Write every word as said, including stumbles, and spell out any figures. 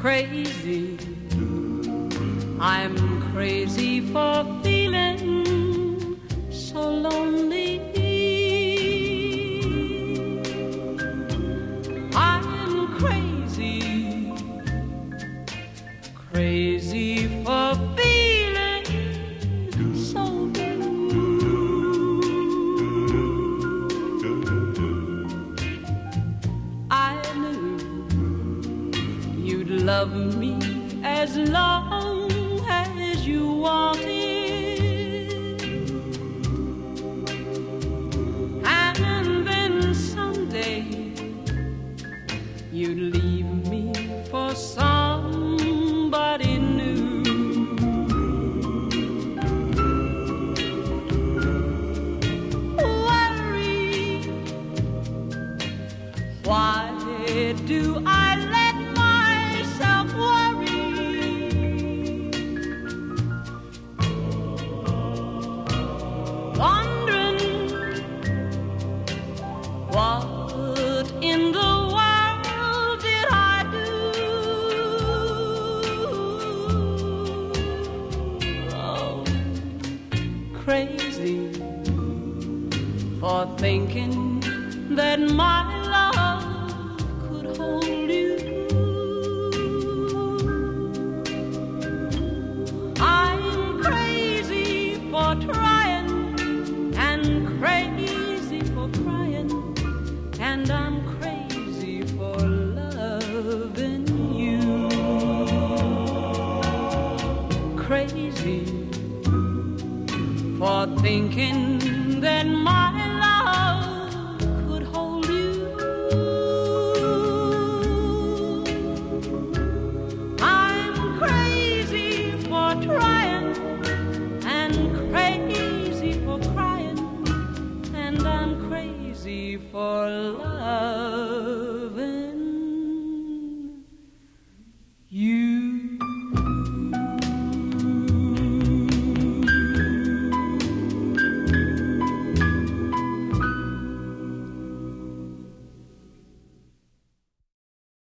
crazy. I'm crazy for feeling so lonely. I'm crazy, crazy for feeling so blue. I knew you'd love me as long as you wanted, and then someday you'd leave me for somebody new. Worry, why do I let myself worry? Wondering what in the world did I do? Oh, crazy for thinking that my love could hold you. I'm crazy for trying and crazy for crying, and I'm crazy for loving you. Crazy for thinking that my love could hold you. I'm crazy for trying and crazy for crying, and I'm crazy for love.